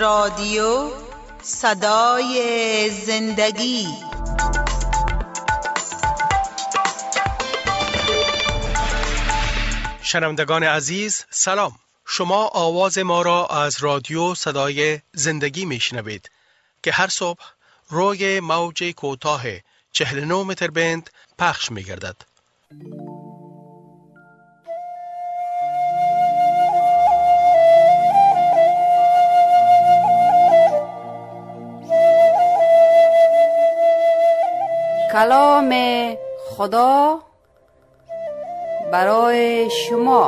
رادیو صدای زندگی. شنوندگان عزیز سلام، شما آواز ما را از رادیو صدای زندگی میشنوید که هر صبح روی موج کوتاه 49 متر بند پخش میگردد. کلام خدا برای شما.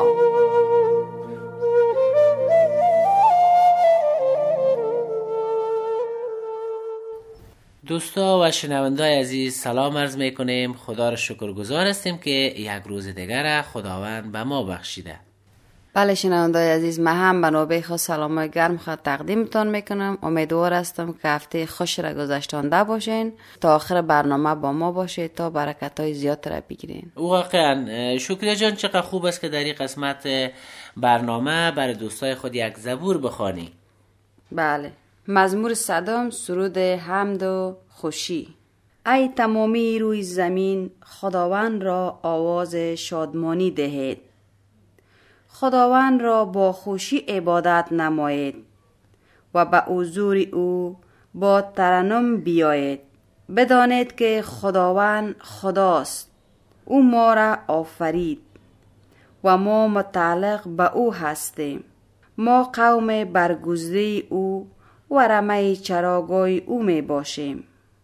دوستا و شنوندای عزیز سلام عرض میکنیم. خدا را شکرگزار هستیم که یک روز دیگر خداوند به ما بخشیده. بله شنوندای عزیز، من هم به نوبه خود سلام گرم خود تقدیمتان میکنم. امیدوار هستم که هفته خوش را گذشتانده باشین، تا آخر برنامه با ما باشید تا برکت‌های زیاد را بگیرین. واقعا شکریه جان، چقدر خوب است که در این قسمت برنامه برای دوستای خود یک زبور بخوانی. بله، مزمور 100، سرود حمد و خوشی. ای تمامی روی زمین خداوند را آواز شادمانی دهید، خداوند را با خوشی عبادت نمایید و به حضور او با ترنم بیایید. بدانید که خداوند خداست، او ما را آفرید و ما متعلق به او هستیم. ما قوم برگزیده او و رمه چراگاه او می باشیم.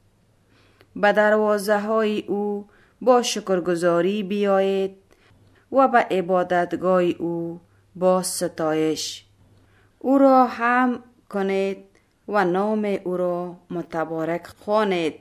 به دروازه های او با شکرگزاری بیایید و به عبادتگاه او با ستایش. او را حمد کنید و نام او را متبارک خوانید،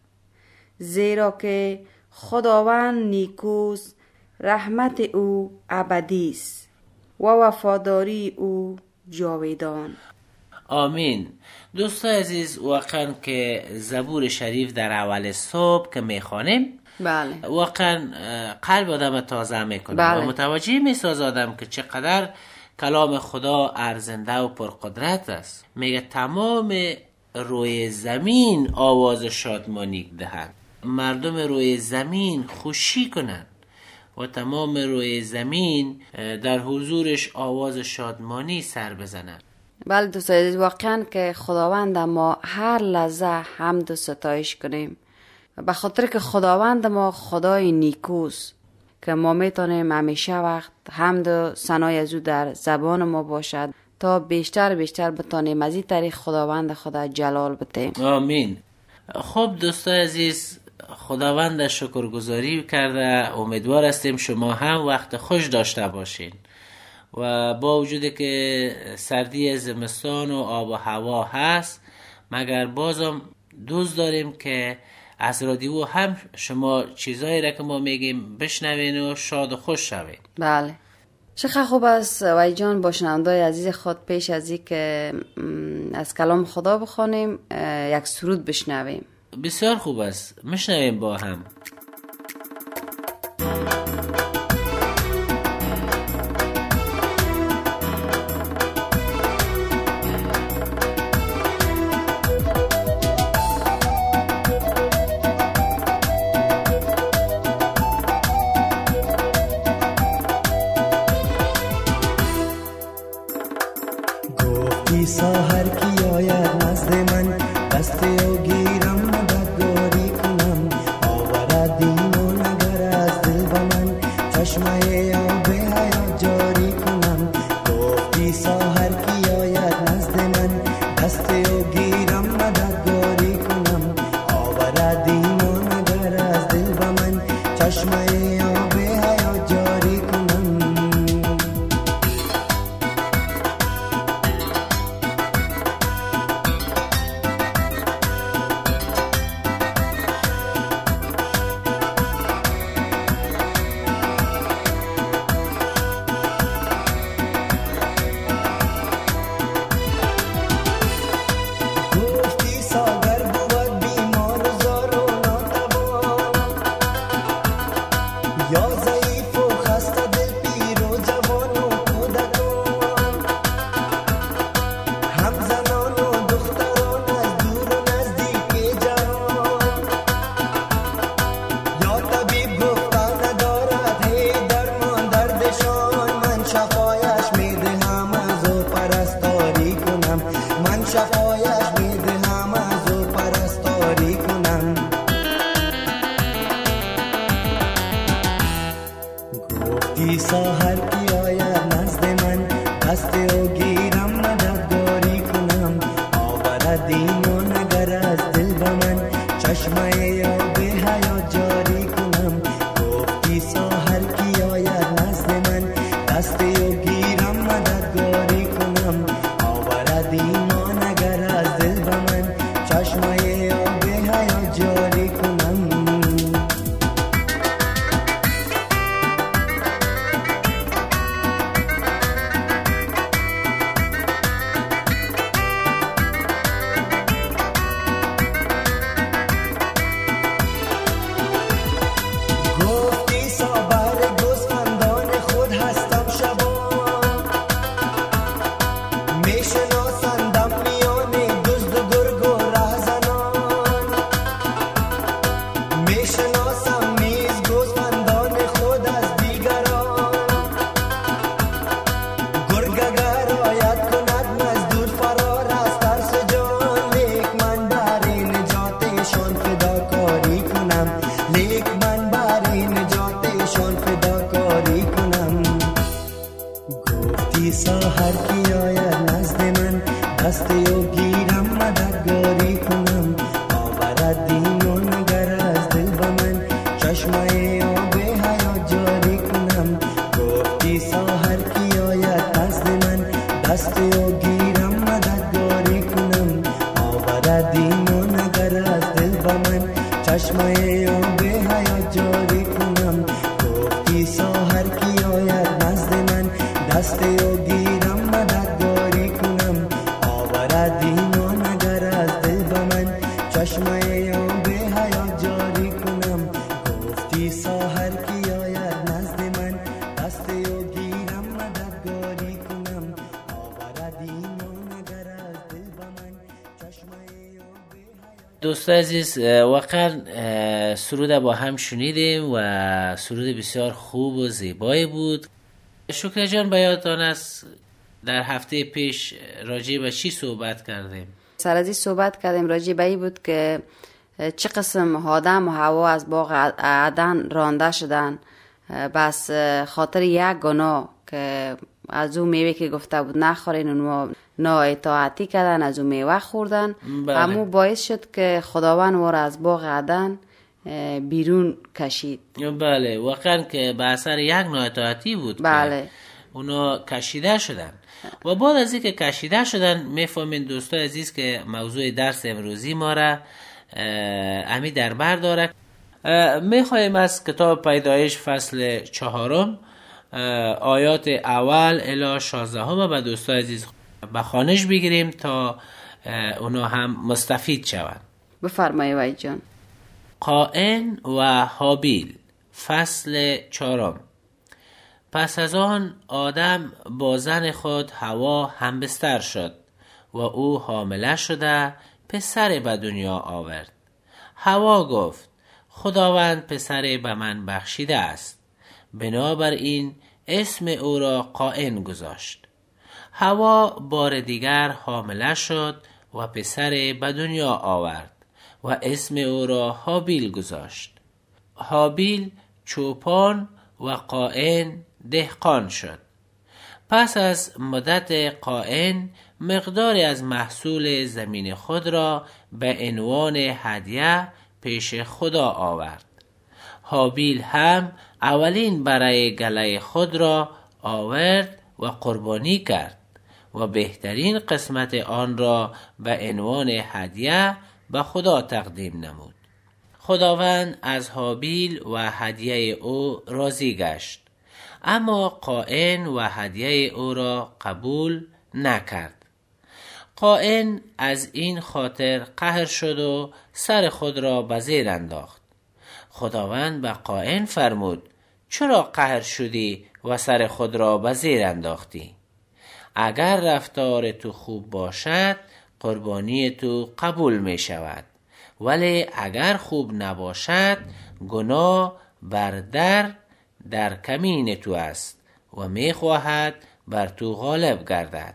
زیرا که خداوند نیکوست، رحمت او ابدی است و وفاداری او جاودان. آمین. دوستای عزیز، واقعا که زبور شریف در اول صبح که میخوانیم، بله، واقعا قلب آدم تازه میکنه. بله. و متوجه میساز آدم که چقدر کلام خدا ارزنده و پرقدرت است. میگه تمام روی زمین آواز شادمانی دهند، مردم روی زمین خوشی کنند و تمام روی زمین در حضورش آواز شادمانی سر بزنند. بله دوستان عزیز، واقعا که خداوند ما هر لحظه حمد و ستایش کنیم، به خاطر که خداوند ما خدای نیکوست که ما میتونیم همیشه وقت حمد و ثنای از او در زبان ما باشد تا بیشتر بتونیم از این طریق خداوند خدا جلال بدیم. آمین. خب دوستان عزیز، خداوند شکرگزاری کرده. امیدوار هستیم شما هم وقت خوش داشته باشین و با وجودی که سردی زمستان و آب و هوا هست، مگر بازم دوست داریم که از رادیو هم شما چیزایی را که ما میگیم بشنوین و شاد و خوش شوین. بله، چقدر خوب است وای جان با شنوندای عزیز خود پیش از این که از کلام خدا بخوانیم یک سرود بشنویم. بسیار خوب است، میشنویم با هم. ساحر کی آید نزد من، دست او گیرم مددگاری کنم، آوردیم و نگر از دل به من، چشمه آب حیات جاری کنم. گفتی ساحر کی آید نزد من، دست او گیرم مددگاری کنم، آوردیم و نگر از دل به من، چشمه آب حیات جاری کنم. ساحر کی آید نزد من، دست او گیرم مددگاری کنم. آورد ایمان اگر از دل به من، چشمه آب حیات جاری کنم. گفتی ساحر کی آید نزد من، دست او گیرم مددگاری کنم. آورد ایمان اگر از دل به من، چشمه آب حیات جاری کنم. ساحر کی آید نزد من، دست او گیرم مددگاری کنم. آورد ایمان اگر از دل به من، چشمه آب حیات جاری کنم. گفتی ساحر کی آید نزد من، دست او گیرم مددگاری کنم. آورد ایمان اگر از دل به من، چشمه آب حیات جاری کنم. گفتی ساحر کی آید نزد من، دست او گیرم مددگاری کنم. آورد ایمان اگر از دل به من، چشمه آب حیات جاری کنم. گفتی ساحر کی آید نزد من، دست او گیرم مددگاری کنم. آورد ایمان اگر از دل به من، چشمه آب حیات. دوست عزیز، واقعا سرود با هم شنیدیم و سرود بسیار خوب و زیبایی بود. شکر جان، به یادتان است در هفته پیش راجع به چی صحبت کردیم؟ سر از این صحبت کردیم، راجع به این بود که چه قسم آدم و حوا از باغ عدن رانده شدن بس خاطر یک گناه که از اون میوه که گفته بود نخورین و نااطاعتی کردن، از اون میوه خوردن. همو باعث شد که خداوند ما را از باغ عدن بیرون کشید. بله، واقعا که به اثر یک نااطاعتی بود. بله، اونا کشیده شدن و بعد از اینکه کشیده شدن میفهمین دوستای عزیز که موضوع درس امروزی ما را امی در بر داره. میخوایم از کتاب پیدایش فصل 4 آیات اول الی 16 به دوستای عزیز به خوانش بگیریم تا اونا هم مستفید شوند. بفرمایید وای جان. قائن و هابیل فصل 4. پس از آن آدم با زن خود حوا همبستر شد و او حامله شده پسر به دنیا آورد. حوا گفت خداوند پسر به من بخشیده است، بنابراین اسم او را قائن گذاشت. حوا بار دیگر حامله شد و پسر به دنیا آورد و اسم او را هابیل گذاشت. هابیل چوپان و قائن دهقان شد. پس از مدت قائن مقداری از محصول زمین خود را به عنوان هدیه پیش خدا آورد. هابیل هم اولین برای گله خود را آورد و قربانی کرد و بهترین قسمت آن را به عنوان هدیه به خدا تقدیم نمود. خداوند از هابیل و هدیه او راضی گشت، اما قائن و هدیه او را قبول نکرد. قائن از این خاطر قهر شد و سر خود را به زیر انداخت. خداوند به قائن فرمود چرا قهر شدی و سر خود را به زیر انداختی؟ اگر رفتار تو خوب باشد قربانی تو قبول می شود، ولی اگر خوب نباشد گناه بر در کمین تو است و می خواهد بر تو غالب گردد.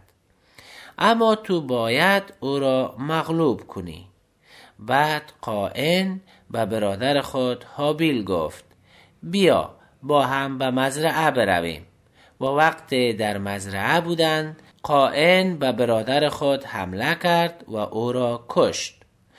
اما تو باید او را مغلوب کنی. بعد قائن به برادر خود هابیل گفت بیا با هم به مزرعه برویم. و وقت در مزرعه بودند قائن به برادر خود حمله کرد و او را کشت.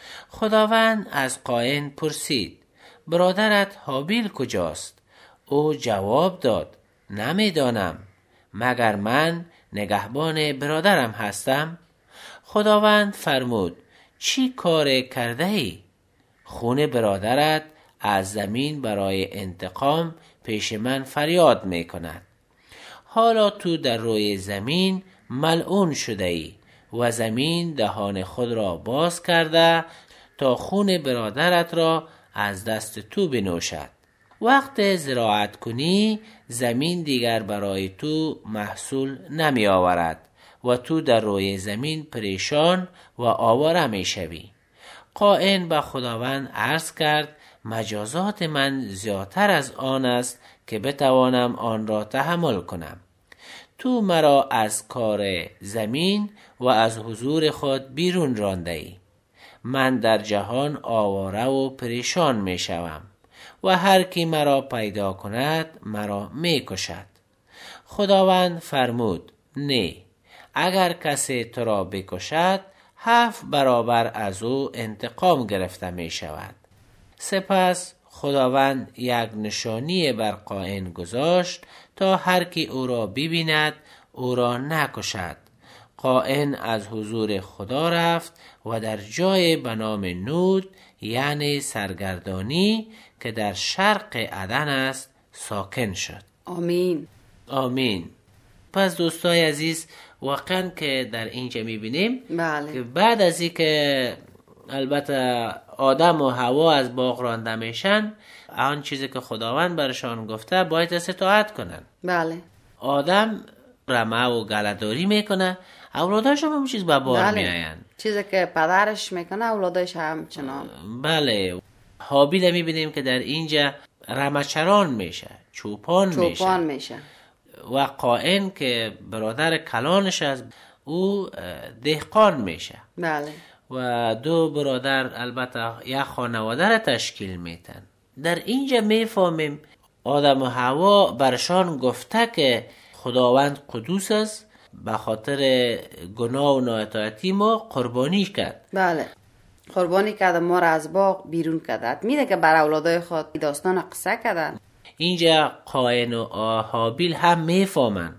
خداوند از قائن پرسید برادرت هابیل کجاست؟ او جواب داد نمیدانم، مگر من نگهبان برادرم هستم؟ خداوند فرمود چی کار کرده ای؟ خون برادرت از زمین برای انتقام پیش من فریاد می کند. حالا تو در روی زمین ملعون شده ای و زمین دهان خود را باز کرده تا خون برادرت را از دست تو بنوشد. وقت زراعت کنی زمین دیگر برای تو محصول نمی آورد و تو در روی زمین پریشان و آواره می شوی. قائن به خداوند عرض کرد مجازات من زیادتر از آن است که بتوانم آن را تحمل کنم. تو مرا از کار زمین و از حضور خود بیرون رانده ای. من در جهان آواره و پریشان می شوم و هر کی مرا پیدا کند مرا می کشد. خداوند فرمود نه، اگر کسی تو را بکشد 7 برابر از او انتقام گرفته می شود. سپس خداوند یک نشانی بر قائن گذاشت تا هر کی او را ببیند او را نکشد. قائن از حضور خدا رفت و در جای به نام نود یعنی سرگردانی که در شرق عدن است ساکن شد. آمین. آمین. پس دوستای عزیز واقعا که در اینجا میبینیم بله. که بعد از این که البته آدم و حوا از باغ رانده میشن، آن چیزی که خداوند برشان گفته باید اطاعت کنن. بله. آدم رمه و گله‌داری میکنه، اولاداش هم چیز به بار میآین. چیزی که پدرش میکنه اولادش هم چنان. بله. هابیل میبینیم که در اینجا رمه‌چران میشه، چوپان میشه. و قائن که برادر کلانش است او دهقان میشه. بله. و 2 برادر البته یک خانواده را تشکیل میتن. در اینجا میفهمیم آدم و حوا برشان گفته که خداوند قدوس است، به خاطر گناه و نااطاعتی ما قربانی کرد. بله. قربانی کرد، ما را از باغ بیرون کرد. میده که بر اولادای خود داستان قصه کردن. اینجا قائن و هابیل هم میفهمن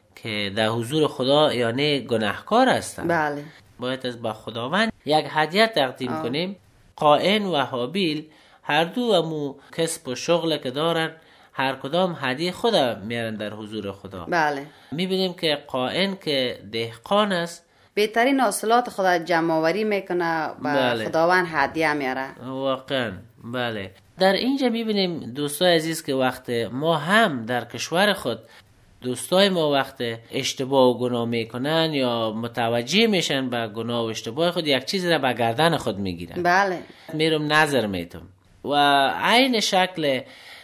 که در حضور خدا یعنی گناهکار هستن. بله. باید از با خداوند یک هدیه تقدیم کنیم. قائن و هابیل هر دو امو کسب و شغل که دارن، هر کدام هدیه خود میارن در حضور خدا. بله. میبینیم که قائن که دهقان است بهترین حاصلات خدا جمع آوری میکنه و بله. خداوند هدیه میاره. واقعا. بله. در اینجا میبینیم دوستای عزیز که وقت ما هم در کشور خود دوستای ما وقت اشتباه و گناه میکنن یا متوجه میشن به گناه و اشتباه خود، یک چیز را به گردن خود میگیرن. بله. میرم نظر میتم و عین شکل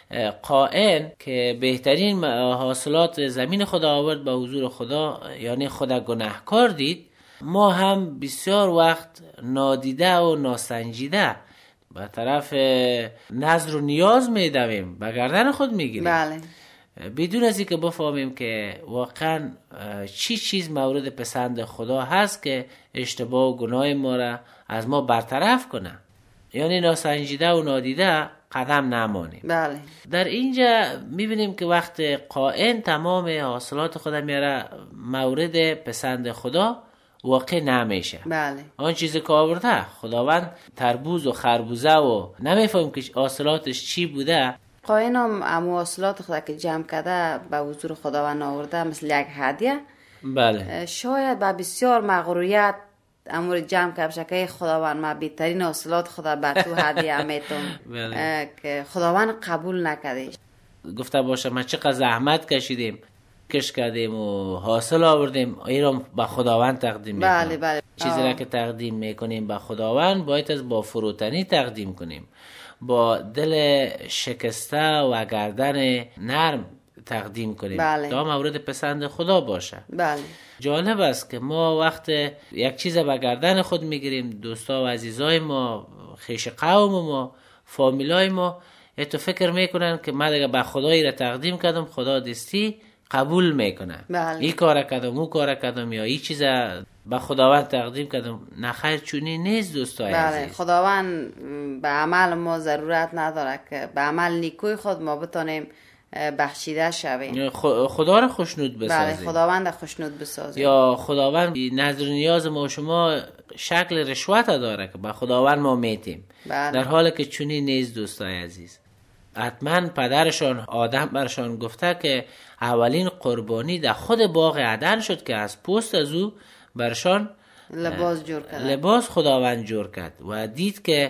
قائن که بهترین حاصلات زمین خدا آورد به حضور خدا یعنی خدا گناهکار دید، ما هم بسیار وقت نادیده و ناسنجیده به طرف نظر و نیاز میدویم، به گردن خود میگیریم. بله. بدون از اینکه بفهمیم که واقعا چی چیز مورد پسند خدا هست که اشتباه و گناه ما را از ما برطرف کنه، یعنی ناسنجیده و نادیده قدم نمانیم. بله. در اینجا میبینیم که وقت قائن تمام حاصلات خدا میاره مورد پسند خدا واقع نمیشه. بله. آن چیزی که آورده خداوند تربوز و خربوزه و نمیفهم که حاصلاتش چی بوده. قائن هم امو حاصلات خدا که جمع کرده به حضور خداوند آورده مثل یک هدیه. بله. شاید با بسیار مغروریت امور جمع کرده که خداوند ما بهترین حاصلات خدا بر تو هدیه میتونم. بله. که خداوند قبول نکردیش. گفته باشه ما چقدر زحمت کشیدیم، کش کردیم و حاصل آوردیم، این رو به خداوند تقدیم میکنیم. بله بله. چیزی را که تقدیم میکنیم به خداوند باید از با فروتنی تقدیم کنیم، با دل شکسته و گردن نرم تقدیم کنیم. بله. تا مورد پسند خدا باشه. بله. جالب است که ما وقت یک چیز به گردن خود میگیریم، دوستا و عزیزای ما، خیش قوم ما، فامیلای ما، تو فکر میکنن که من دیگه به خدایی را تقدیم کردم، خدا دستی قبول میکنه. بله. این کار کردم، اون کار کردم، یا این چیز به خداوند تقدیم کردم. نخیر چونی نیست دوستای بله. عزیز. خداوند به عمل ما ضرورت نداره که به عمل نیکوی خود ما بتانیم بخشیده شویم. خدا را خوشنود بله. بسازیم. خداوند خوشنود بسازیم. یا خداوند نظر نیاز ما و شما شکل رشوت داره که به خداوند ما میتیم. بله. در حالی که چونی نیست دوستای عزیز. حتما پدرشان آدم برشان گفته که اولین قربانی در خود باغ عدن شد که از پوست از او برشان لباس خداوند جور کرد و دید که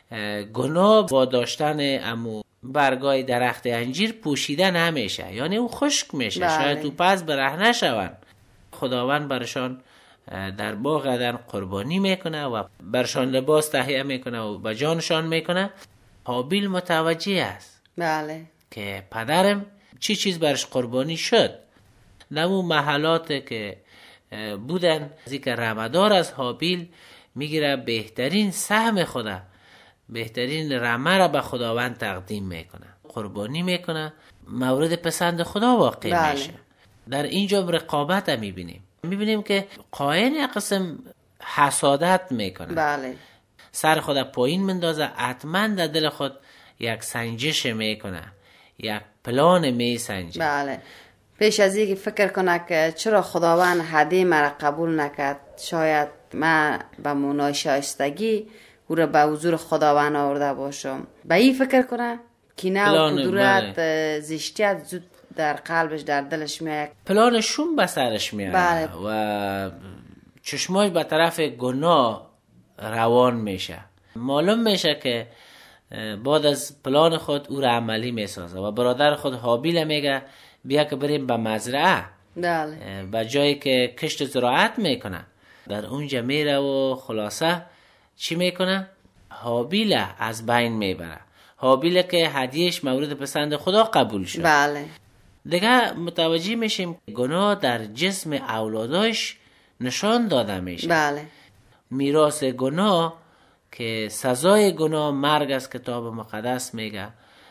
گناه با داشتن امو برگای درخت انجیر پوشیده نمیشه، یعنی او خشک میشه. بله. شاید او پس برهنه شوند. خداوند برشان در باغ عدن قربانی میکنه و برشان لباس تهیه میکنه و به جانشان میکنه. هابیل متوجه است بله. که پدرم چی چیز برش قربانی شد. نمو محلات که بودن ذکر رمدار از هابیل میگیره بهترین سهم خدا، بهترین رمه را به خداوند تقدیم میکنه، قربانی میکنه، مورد پسند خدا واقع بله. میشه. در اینجا رقابت هم میبینیم که قاین یک قسم حسادت میکنه. بله. سر خود پایین مندازه، حتما در دل خود یک سنجش میکنه، یک پلان میسنجه. بله. پیش از اینکه فکر کنه که چرا خداوند هدیه مرا قبول نکرد، شاید من به منای شایستگی او را به حضور خداوند آورده باشم، به این فکر کنه کینه و کدورت زشتیت زود در قلبش در دلش میاد، پلان شوم به سرش میاد. بله. و چشماش به طرف گناه روان میشه. معلوم میشه که بعد از پلان خود او را عملی میسازه و برادر خود هابیل میگه بیا که بریم به مزرعه. بله. به جایی که کشت زراعت میکنه. در اونجا میره و خلاصه چی میکنه؟ هابیل از بین میبره. هابیل که هدیهش مورد پسند خدا قبول شد. بله. دیگه متوجه میشیم گناه در جسم اولاداش نشان داده میشه. بله. میراث گناه که سزای گناه مرگ از کتاب مقدس میگه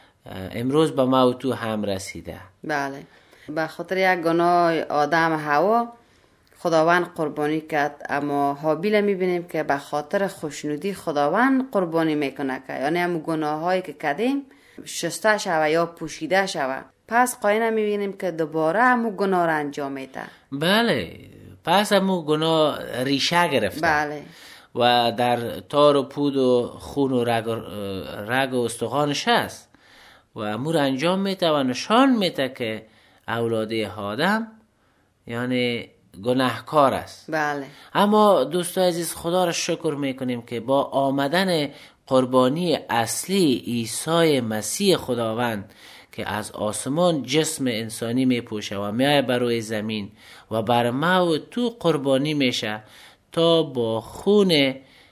امروز به ما و تو هم رسیده. بله. به خاطر یک گناه آدم حوا خداوند قربانی کرد، اما هابیل میبینیم که به خاطر خوشنودی خداوند قربانی میکنه که یعنی همون گناه هایی که کردیم شسته شوه یا پوشیده شوه. پس قاین میبینیم که دوباره همون گناه را انجام میده. بله. پس همون گناه ریشه گرفته. بله. و در تار و پود و خون و رگ و استخوانش هست و امور انجام میده و نشان میده که اولاده آدم یعنی گناهکار است. بله. اما دوستان عزیز خدا را شکر میکنیم که با آمدن قربانی اصلی عیسی مسیح خداوند که از آسمان جسم انسانی میپوشه و میای بر روی زمین و بر ما و تو قربانی میشه تا با خون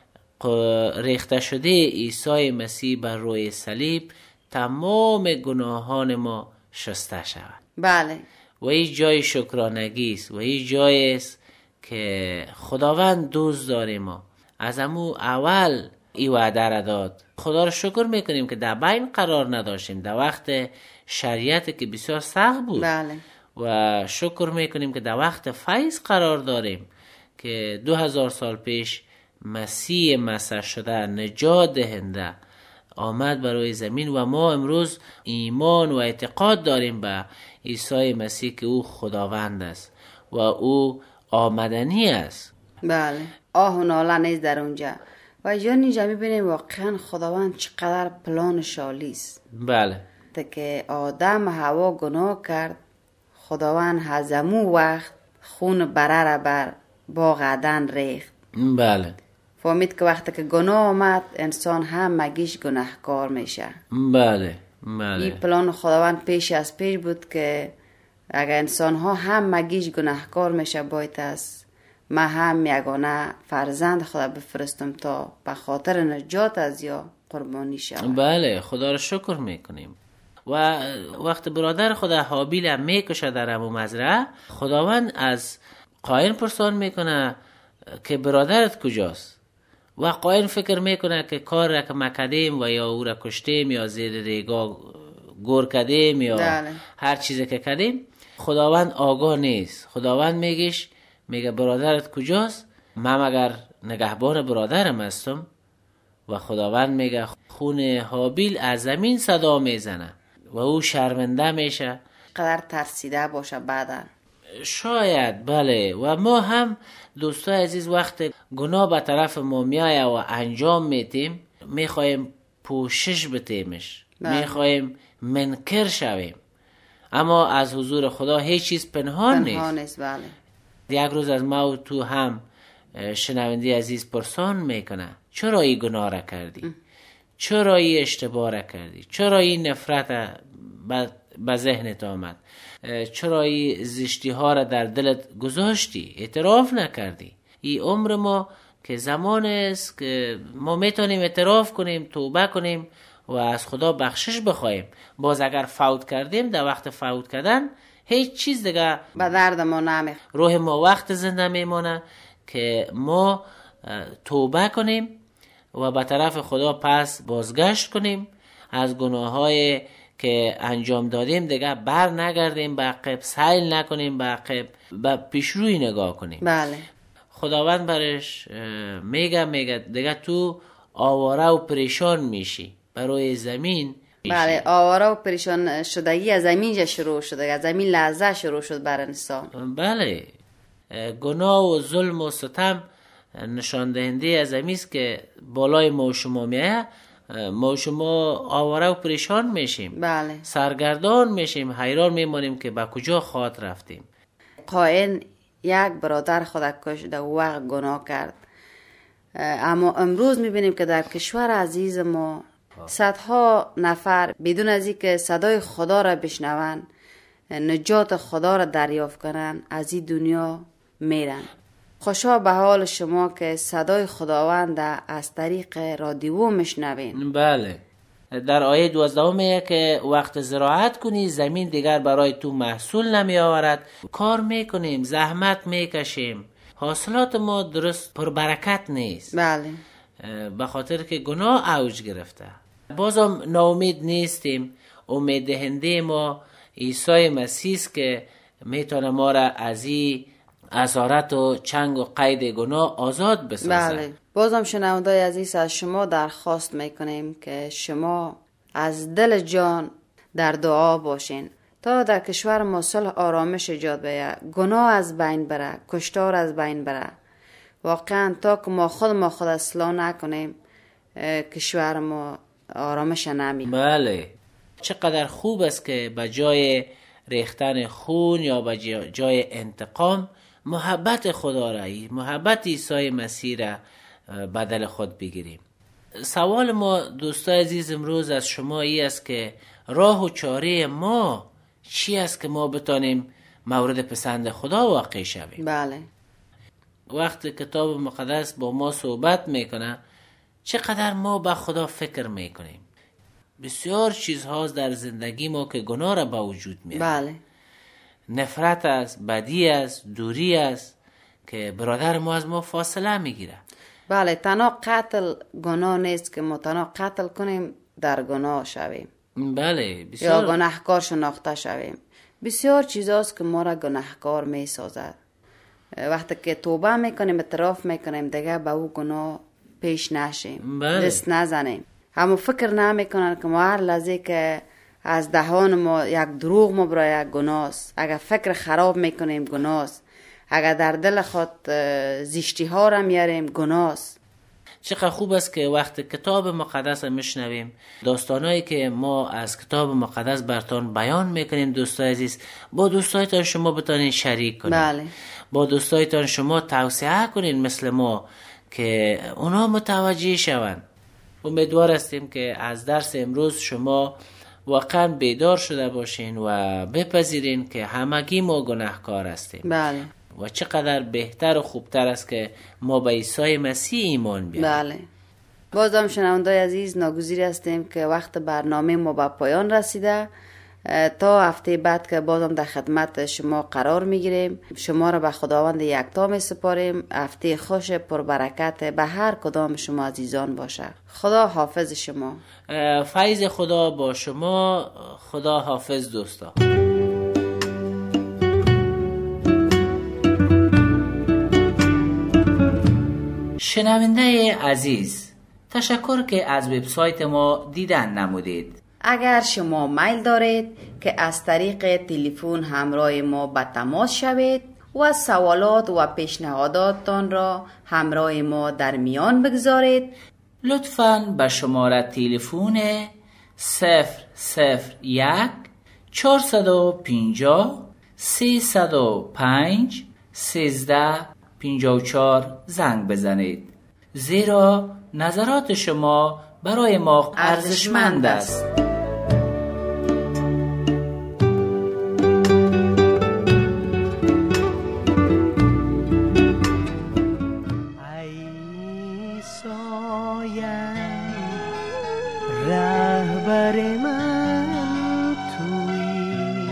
ریخته شده عیسی مسیح بر روی صلیب تمام گناهان ما شسته شود. بله. و این جای شکرانگی است و این جای است که خداوند دوست داره ما. از امو اول این وعده را داد. خدا را شکر میکنیم که در بین قرار نداشتیم در وقت شریعت که بسیار سخت بود. بله. و شکر میکنیم که در وقت فیض قرار داریم که 2000 سال پیش مسیح مسیح شده نجات دهنده آمد برای زمین و ما امروز ایمان و اعتقاد داریم به عیسی مسیح که او خداوند است و او آمدنی است. بله. آه و ناله نیست در اونجا و اینجا میبینیم واقعا خداوند چقدر پلان شالی است. بله. که آدم هوا گناه کرد، خداوند هزمو وقت خون بره را بر باغ عدن ریخت. بله. فهمید که وقتی که گناه آمد انسان هم مگیش گناهکار میشه. بله. بله. این پلان خداوند پیش از پیش بود که اگر انسان ها هم مگیش گناهکار میشه باید است من هم یگانه فرزند خدا بفرستم تا به خاطر نجات از یا قربانی شود. بله. خدا را شکر میکنیم. و وقت برادر خدا هابیل هم میکشه در همون مزرعه خداوند از قاین پرسان میکنه که برادرت کجاست؟ و قائن فکر میکنه که کار را که ما کردیم و یا او را کشتیم یا زیر ریگا گور کردیم یا هر چیزی که کردیم، خداوند آگاه نیست. خداوند میگه برادرت کجاست؟ من مگر نگهبان برادرم هستم؟ و خداوند میگه خون هابیل از زمین صدا میزنه و او شرمنده میشه. قدر ترسیده باشه بعدا. شاید بله. و ما هم دوستای عزیز وقت گناه به طرف ما میایه و انجام میتیم، میخوایم پوشش بتیمش، میخوایم منکر شویم، اما از حضور خدا هیچ چیز پنهان نیست. بله. یک روز از ما و تو هم شنونده عزیز پرسان میکنه چرا این گناه را کردی؟ چرا این اشتباه را کردی؟ چرا این نفرت به ذهنت آمد؟ چرا این زشتی ها را در دلت گذاشتی؟ اعتراف نکردی؟ این عمر ما که زمان است که ما میتونیم اعتراف کنیم، توبه کنیم و از خدا بخشش بخوایم. باز اگر فوت کردیم، در وقت فوت کردن هیچ چیز دیگه به درد ما نمیخوره. روح ما وقت زنده میمونه که ما توبه کنیم و به طرف خدا پس بازگشت کنیم، از گناههای که انجام دادیم دیگه بر نگردیم به عقب، سیل نکنیم به عقب، به پیشروی نگاه کنیم. بله. خداوند برش میگه دیگه تو آواره و پریشان میشی برای زمین. بله، آواره و پریشان شدگی از زمین شروع شده، از زمین لحظه شروع شد بر انسان. بله، گناه و ظلم و ستم نشان دهنده از است که بالای ما و شما میایه. ما و شما آواره و پریشان میشیم. بله. سرگردان میشیم، حیران میمانیم که به کجا خواهد رفتیم. قائن یک برادر خود کشت، در وقت گناه کرد. اما امروز میبینیم که در کشور عزیز ما صدها نفر بدون از اینکه صدای خدا را بشنوند، نجات خدا را دریافت کنند، از این دنیا میرن. خوشا به حال شما که صدای خداوند از طریق رادیو میشنوین. بله. در آیه 12 میگه که وقت زراعت کنی زمین دیگر برای تو محصول نمی آورد. کار میکنیم، زحمت میکشیم، حاصلات ما درست پر برکت نیست. بله. به خاطر که گناه اوج گرفته. بازم ناامید نیستیم. امید دهنده ما عیسی مسیح است که میتونه ما را از این اسارت و چنگ و قید گناه آزاد بسازه. بله. بازم شنوندای عزیز از شما درخواست میکنیم که شما از دل جان در دعا باشین تا در کشور ما صلح آرامش ایجاد بشه، گناه از بین بره، کشتار از بین بره. واقعا تا که ما خود اصلاح نکنیم کشور ما آرامش نمی. بله. چقدر خوب است که به جای ریختن خون یا به جای انتقام محبت خدا را، محبت عیسی مسیح را بدل خود بگیریم. سوال ما دوستای عزیز امروز از شما است که راه و چاره ما چی است که ما بتانیم مورد پسند خدا واقع شویم؟ بله. وقتی کتاب مقدس با ما صحبت میکنه چقدر ما به خدا فکر میکنیم. بسیار چیزهاست در زندگی ما که گناه را به وجود میاره. بله. نفرت است، بدی است، دوری است که برادر ما از ما فاصله میگیره. بله. تنها قتل گناه نیست که ما تنها قتل کنیم در گناه شویم. بله. یا گناهکار شناخته شویم. بسیار چیزاست که ما را گناهکار میسازد. وقتی که توبه میکنیم، اعتراف میکنیم، دیگه به او گناه پیش نشیم. بله. دست نزنیم. همو فکر نمیکنن که ما هر لحظه که از دهان ما یک دروغ ما برای یک گناهست. اگر فکر خراب میکنیم گناهست. اگر در دل خود زشتی ها را میاریم گناهست. چقدر خوب است که وقت کتاب مقدس میشنویم، داستانایی که ما از کتاب مقدس براتون بیان میکنیم دوستای عزیز، با دوستایتان شما بتانین شریک کنین. بله. با دوستایتان شما توصیه کنین مثل ما که اونا متوجه شوند. امیدوار هستیم که از درس امروز شما واقعا بیدار شده باشین و بپذیرین که همگی ما گناهکار هستیم. بله. و چقدر بهتر و خوبتر است که ما به عیسی مسیح ایمان بیاریم. بله. بازم شنوندای عزیز ناگزیر هستیم که وقت برنامه ما به پایان رسیده. تا هفته بعد که بازم در خدمت شما قرار میگیریم. شما را به خداوند یکتا می سپاریم. هفته خوش پربرکت به هر کدام شما عزیزان باشه. خدا حافظ شما. فیض خدا با شما. خدا حافظ دوستا. شنونده عزیز، تشکر که از وبسایت ما دیدن نمودید. اگر شما میل دارید که از طریق تلفن همراه ما به تماس شوید و سوالات و پیشنهاداتتان را همراه ما در میان بگذارید، لطفاً به شماره تلفن 001 450 305 1354 زنگ بزنید، زیرا نظرات شما برای ما ارزشمند است. رهبر من تویی،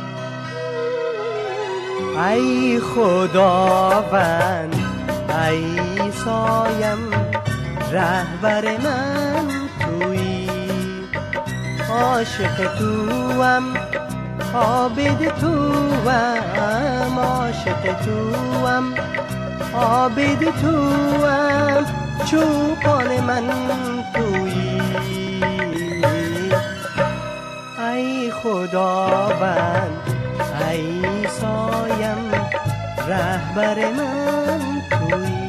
ای خداوند ای سایم، رهبر من تویی، عاشق توام عابد توام، عاشق توام عابد توام، چوپان من تویی، ای خداوند ای سایم، رهبر من تویی.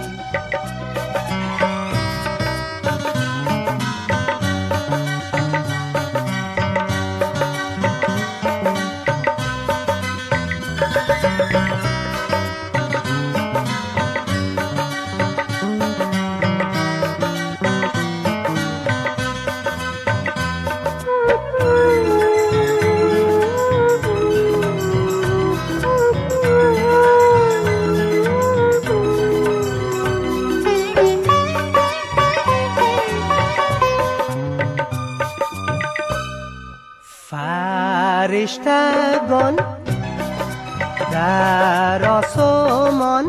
فرشتگان در آسمان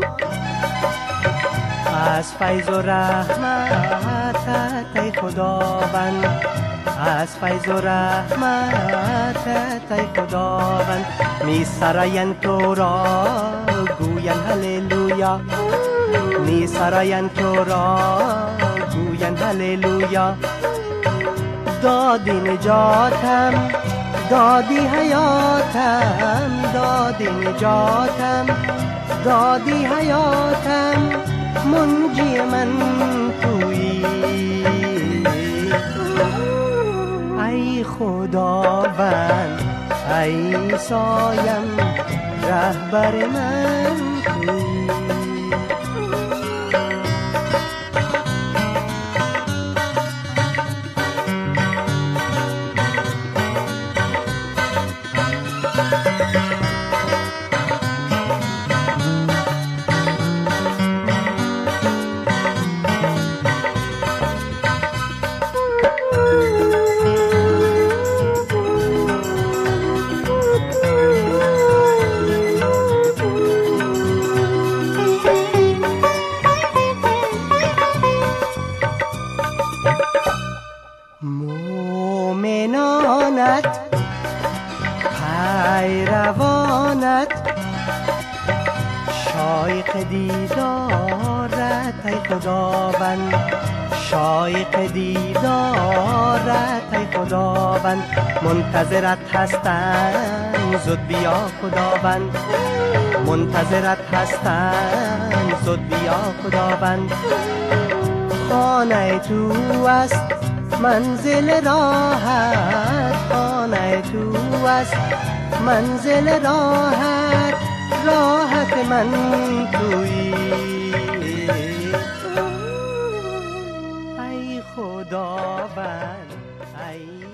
از فیض و رحمتت ای خداوند، از فیض و رحمتت ای خداوند، می سرایند تو را گویند هللویا، می سرایند تو را گویند هللویا، دادی نجاتم دادی حیاتم، دادی نجاتم دادی حیاتم، منجی من تویی، ای خداوند ای سایم، رهبر من تویی. مومنانت پیروانت شایق دیدارت ای خداوند، شایق دیدارت ای خداوند، منتظرت هستند زود بیا خداوند، منتظرت هستند زود بیا خداوند، خانه تو است منزل راحت، خانه تو است منزل راحت، راحت من تویی، ای خداوند ای